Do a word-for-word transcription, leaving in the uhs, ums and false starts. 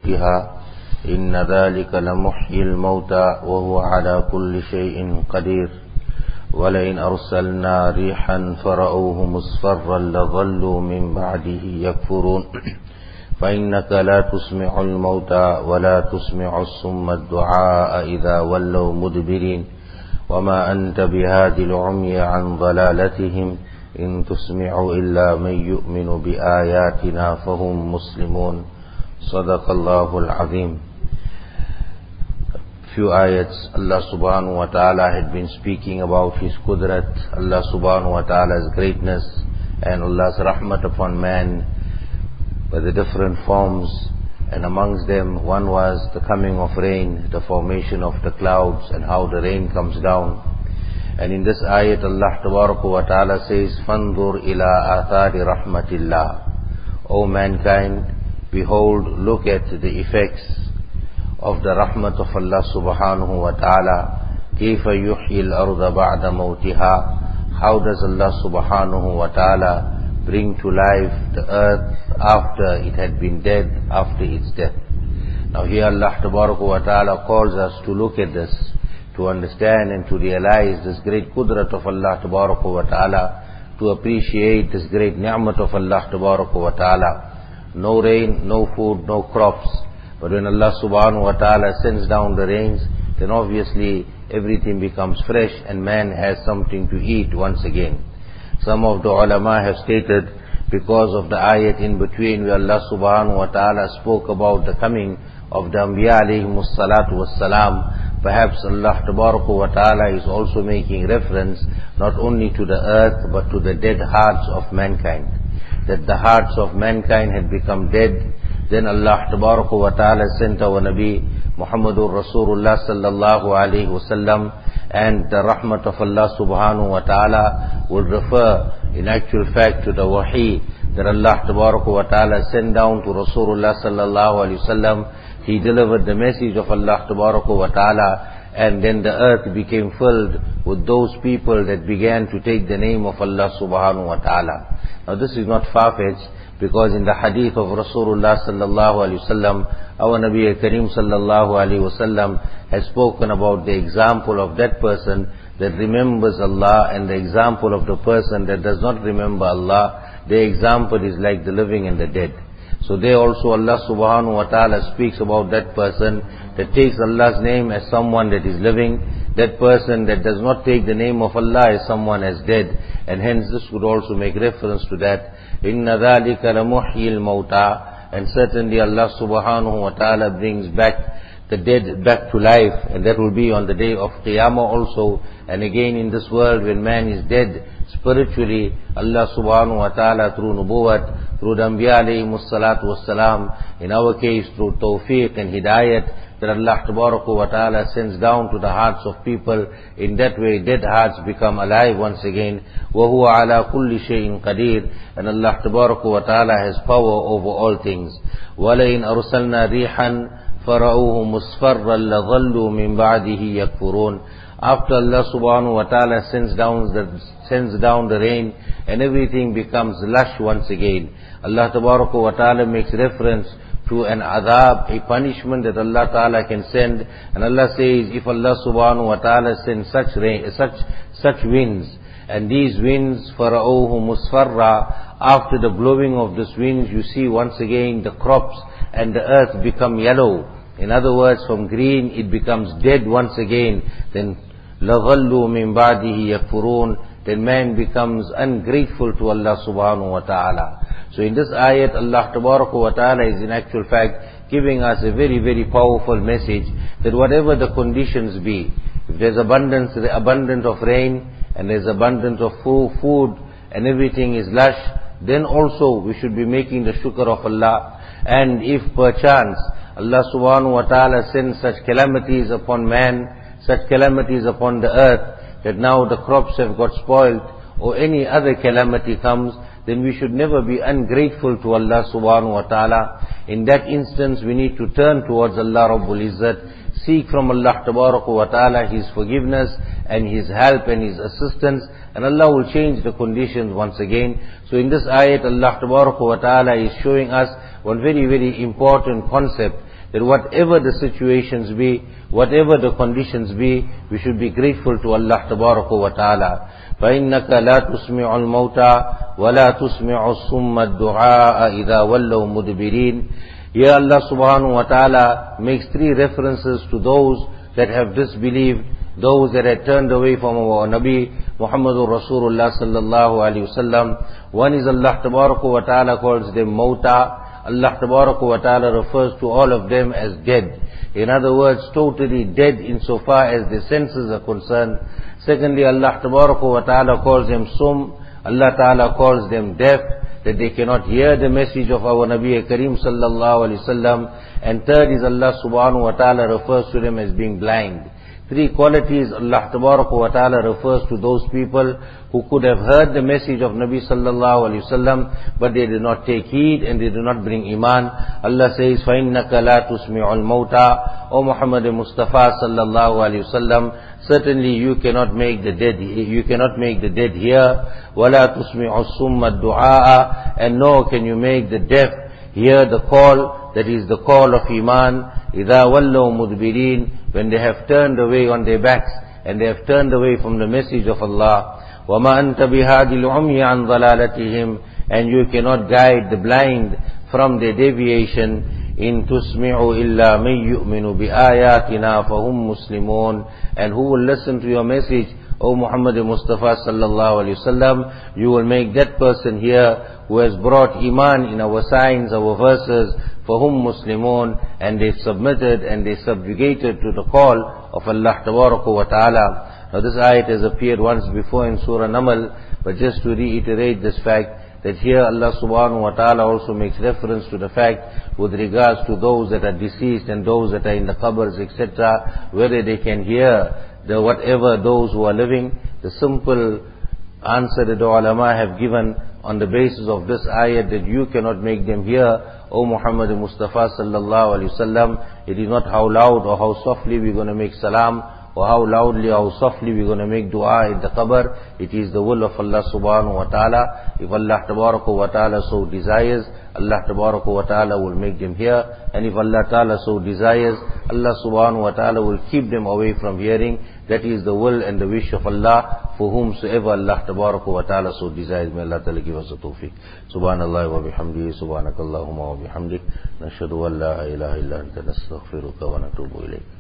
فيها إن ذلك لمحيي الموتى وهو على كل شيء قدير ولئن أرسلنا ريحا فرأوه مصفرا لظلوا من بعده يكفرون فإنك لا تسمع الموتى ولا تسمع الصم الدعاء إذا ولوا مدبرين وما أنت بهادي العمي عن ضلالتهم إن تسمع إلا من يؤمن بآياتنا فهم مسلمون صدق الله العظيم. Few ayats, Allah subhanahu wa ta'ala had been speaking about His qudrat, Allah subhanahu wa ta'ala's greatness and Allah's rahmat upon man by the different forms, and amongst them one was the coming of rain, the formation of the clouds and how the rain comes down. And in this ayat Allah tabaraka wa ta'ala says, فَانْظُرْ إِلَىٰ آثَارِ رَحْمَةِ اللَّهِ O mankind, behold, look at the effects of the rahmat of Allah subhanahu wa ta'ala. كَيْفَ يُحْيِي الْأَرْضَ بَعْدَ مَوْتِهَا How does Allah subhanahu wa ta'ala bring to life the earth after it had been dead, after its death. Now here Allah tabaraka wa ta'ala calls us to look at this, to understand and to realize this great qudrat of Allah tabaraka wa ta'ala, to appreciate this great ni'mat of Allah tabaraka wa ta'ala. No rain, no food, no crops. But when Allah subhanahu wa ta'ala sends down the rains, then obviously everything becomes fresh and man has something to eat once again. Some of the ulama have stated, because of the ayat in between where Allah subhanahu wa ta'ala spoke about the coming of the Anbiya alayhimus salatu wassalam, perhaps Allah tabaraka wa ta'ala is also making reference not only to the earth but to the dead hearts of mankind. That the hearts of mankind had become dead. Then Allah tabaraka wa ta'ala sent our Nabi Muhammadur Rasulullah sallallahu alayhi wasallam, and the rahmat of Allah subhanahu wa ta'ala will refer in actual fact to the wahi that Allah tabaraka wa ta'ala sent down to Rasulullah sallallahu alayhi wasallam. He delivered the message of Allah tabaraka wa ta'ala, and then the earth became filled with those people that began to take the name of Allah subhanahu wa ta'ala. Now this is not far-fetched, because in the hadith of Rasulullah sallallahu alayhi wasallam, our Nabi Kareem sallallahu alayhi wasallam has spoken about the example of that person that remembers Allah and the example of the person that does not remember Allah. The example is like the living and the dead. So there also Allah subhanahu wa ta'ala speaks about that person that takes Allah's name as someone that is living, that person that does not take the name of Allah as someone as dead, and hence this would also make reference to that. إِنَّ ذَلِكَ لَمُحْيِي الْمَوْتَى And certainly Allah subhanahu wa ta'ala brings back the dead back to life, and that will be on the day of Qiyamah also. And again in this world when man is dead spiritually, Allah subhanahu wa ta'ala through nubuwwat, through the Anbiya alayhimus salatu wassalam, in our case through tawfiq and hidayat, that Allah tabaraka wa ta'ala sends down to the hearts of people. In that way dead hearts become alive once again. وَهُوَ عَلَى كُلِّ شَيْءٍ قَدِيرٍ And Allah tabaraka wa ta'ala has power over all things. وَلَئِنْ أَرْسَلْنَا رِيحًا فَرَأُوهُ مُصْفَرًّا لَظَلُّوا مِنْ بَعْدِهِ يَكْفُرُونَ After Allah subhanahu wa ta'ala sends down the sends down the rain and everything becomes lush once again, Allah tabaraka wa ta'ala makes reference to an adhab, a punishment that Allah ta'ala can send. And Allah says, if Allah subhanahu wa ta'ala sends such rain, such such winds, and these winds فَرَأُوهُ مُصْفَرًّا after the blowing of these winds, you see once again the crops and the earth become yellow. In other words, from green it becomes dead once again. Then لَظَلُّوا مِنْ بَعْدِهِ يَكْفُرُونَ Then man becomes ungrateful to Allah subhanahu wa ta'ala. So in this ayat, Allah tabaraka wa ta'ala is in actual fact giving us a very, very powerful message that whatever the conditions be, if there's abundance, the abundance of rain, and there's abundance of food, food, and everything is lush, then also we should be making the shukr of Allah. And if perchance Allah subhanahu wa ta'ala sends such calamities upon man, such calamities upon the earth, that now the crops have got spoiled, or any other calamity comes, then we should never be ungrateful to Allah subhanahu wa ta'ala. In that instance we need to turn towards Allah Rabbul Izzat, seek from Allah tabaraka wa ta'ala His forgiveness and His help and His assistance, and Allah will change the conditions once again. So in this ayat Allah tabaraka wa ta'ala is showing us one very very important concept, that whatever the situations be, whatever the conditions be, we should be grateful to Allah Tabaraka wa Ta'ala. فَإِنَّكَ لَا تُسْمِعُ الْمَوْتَى وَلَا تُسْمِعُ الصُّمَّ الدُّعَاءَ إِذَا وَلَّوْا مُدْبِرِينَ. Here Allah Subhanahu wa Ta'ala makes three references to those that have disbelieved, those that had turned away from our Nabi Muhammadur Rasulullah sallallahu alaihi wasallam. One is Allah Tabaraka wa Ta'ala calls them Mauta. Allah Tabaraka wa Ta'ala refers to all of them as dead. In other words, totally dead insofar as the senses are concerned. Secondly, Allah Tabaraka wa Ta'ala calls them Sum. Allah Ta'ala calls them deaf, that they cannot hear the message of our Nabi Kareem sallallahu alaihi wasallam. And third is Allah subhanahu wa ta'ala refers to them as being blind. Three qualities Allah Tabaraka wa Ta'ala refers to those people who could have heard the message of Nabi sallallahu alaihi wasallam, but they did not take heed and they did not bring iman. Allah says, فَإِنَّكَ لَا تُسْمِعُ الْمَوْتَى. O Muhammad Mustafa sallallahu alaihi wasallam, certainly you cannot make the dead, you cannot make the dead hear. وَلَا تُسْمِعُ الصُّمَّ الدُّعَاءَ. And nor can you make the deaf hear the call, that is the call of iman. إِذَا وَلَّوْا مُدْبِرِينَ. When they have turned away on their backs and they have turned away from the message of Allah. وَمَا أَنْتَ بِهَادِ الْعُمْيِ عَنْ ضَلَالَتِهِمْ. And you cannot guide the blind from their deviation. إِن تُسْمِعُ إِلَّا مَن يُؤْمِنُ بِآيَاتِنَا فَهُمْ مُسْلِمُونَ. And who will listen to your message, O Muhammad Mustafa sallallahu alaihi wasallam? You will make that person hear who has brought iman in our signs, our verses. فَهُمْ مُسْلِمُونَ. And they submitted and they subjugated to the call of Allah Tabaraka wa Ta'ala. Now this ayat has appeared once before in Surah Namal, but just to reiterate this fact, that here Allah Subhanahu wa Ta'ala also makes reference to the fact with regards to those that are deceased and those that are in the qabrs, et cetera, whether they can hear the whatever those who are living. The simple answer that the ulama have given on the basis of this ayat, that you cannot make them hear, O Muhammad Mustafa sallallahu alaihi wasallam. It is not how loud or how softly we're going to make salam, or how loudly or how softly we're going to make dua in the qabr. It is the will of Allah subhanahu wa ta'ala. If Allah tabaraka wa ta'ala so desires, Allah tabaraka wa ta'ala will make them hear. And if Allah ta'ala so desires, Allah subhanahu wa ta'ala will keep them away from hearing. That is the will and the wish of Allah for whomsoever Allah tabaraka wa ta'ala so desires. May Allah ta'ala give us the tawfiq. Subhanallah wa bihamdihi, subhanakallahumma wa bihamdik, nashhadu an la ilaha illa anta nastaghfiruka wa natubu ilayk.